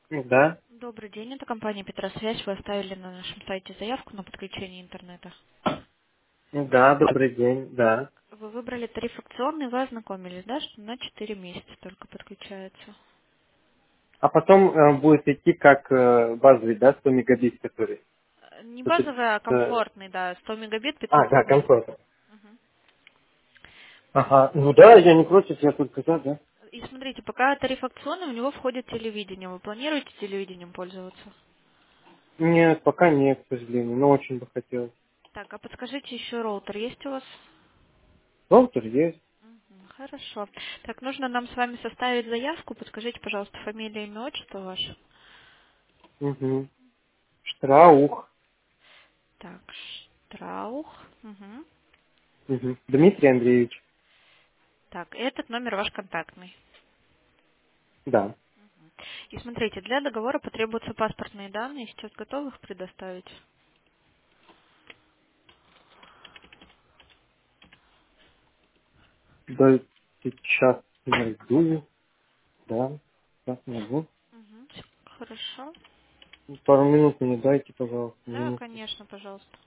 Да, Добрый день, это компания Петросвязь. Вы оставили на нашем сайте заявку на подключение интернета. да, добрый день, да. Вы выбрали тариф акционный, вы ознакомились, да, что на 4 месяца только подключается. А потом будет идти как базовый, да, 100 мегабит, который. Не 130, базовый, а комфортный, да, 100 мегабит, 500 да, рублей. комфортно. Мгм. Ага, ну да, я не против, я только за, да. И смотрите, пока тариф акционный, в него входит телевидение. Вы планируете телевидением пользоваться? Нет, пока нет, к сожалению, но очень бы хотелось. Так, а подскажите еще, роутер есть у вас? Роутер есть. Хорошо. Так, нужно нам с вами составить заявку. Подскажите, пожалуйста, фамилия, имя, отчество ваше. Угу. Штраух. Так, Штраух. Мгм. Угу. Дмитрий Андреевич. Так, этот номер ваш контактный. Да. И смотрите, для договора потребуются паспортные данные. Сейчас готовы их предоставить? Да, сейчас найду. Да, сейчас найду. Мгм. Хорошо. Пару минут мне дайте, пожалуйста, Да, минутку. конечно, пожалуйста.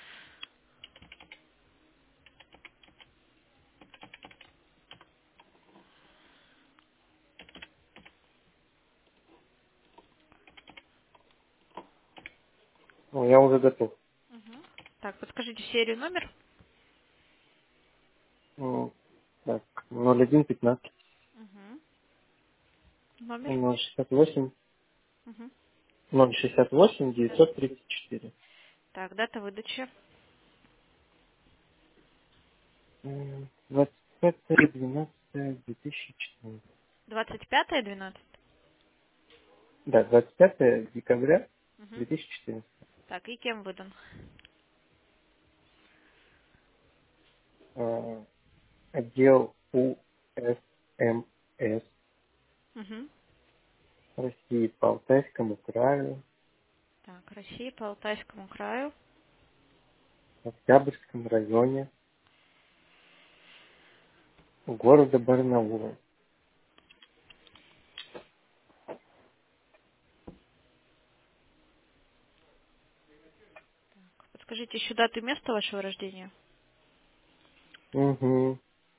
О, я уже готов. Мгм. Так, подскажите серию номер. Так, 0115 Мгм. Номер. 068 Мгм. 068 Да. 934. Так, дата выдачи. 25.12.2014. 25.12. Да, 25 декабря Мгм. 2014. Так, и кем выдан? А, Отдел УСМС Мгм. России по Алтайскому краю, Так, Россия по Алтайскому краю. в Октябрьском районе города Барнаула. Подскажите еще дату и место вашего рождения. Угу.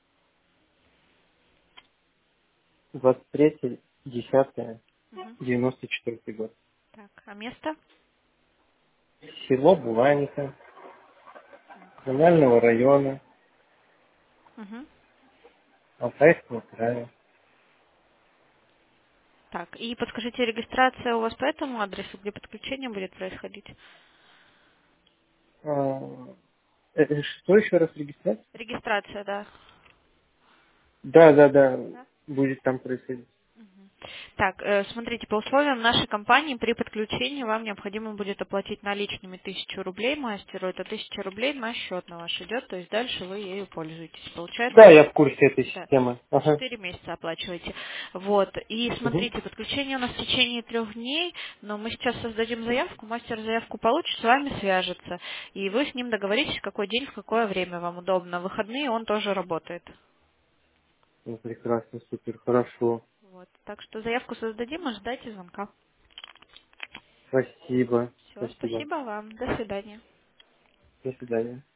23 10 Мгм. 94 год. Так, а место? Село Буланика, Так. Коммунального района, Мгм. Алтайского края. Так, и подскажите, регистрация у вас по этому адресу, где подключение будет происходить? А, что еще раз регистрация? Регистрация, да. Да, да, да, Да? будет там происходить. Так, смотрите, по условиям нашей компании при подключении вам необходимо будет оплатить наличными 1000 рублей мастеру. Это 1000 рублей на счет на ваш идет, то есть дальше вы ею пользуетесь. Да, Получается, я в курсе этой да, системы. на Ага. 4 месяца оплачиваете. Вот. И Угу. смотрите, подключение у нас в течение 3 дней, но мы сейчас создадим заявку, мастер заявку получит, с вами свяжется. И вы с ним договоритесь, в какой день, в какое время вам удобно. В выходные он тоже работает. Ну, прекрасно, супер, хорошо. Вот. Так что заявку создадим, и ждайте звонка. Спасибо, Все, спасибо. спасибо вам. До свидания. До свидания.